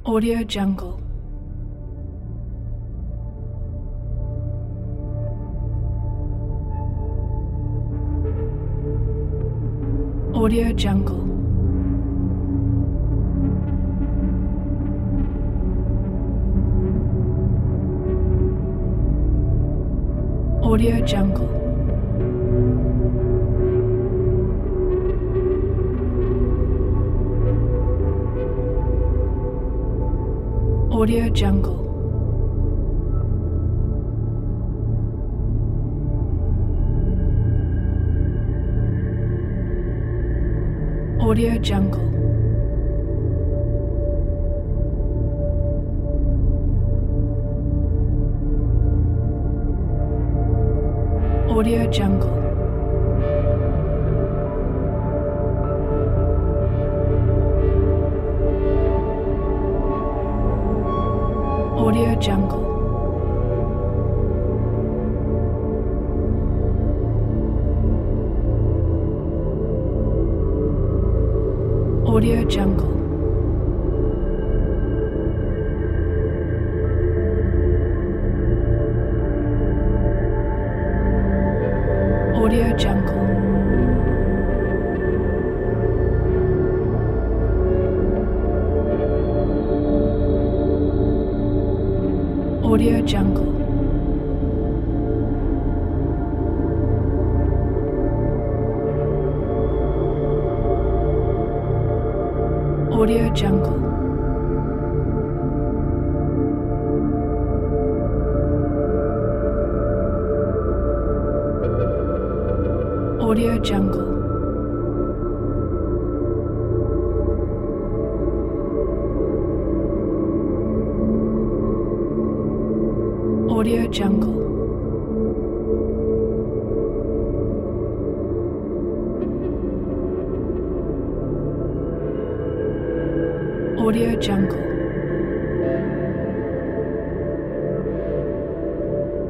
Audio Jungle. Audio Jungle. Audio Jungle. Audio Jungle. Audio Jungle. Audio Jungle. Audio Jungle. Audio Jungle. Audio Jungle. Audio Jungle. Audio Jungle. Audio Jungle. Audio Jungle. Audio Jungle.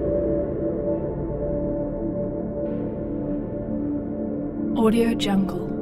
Audio Jungle.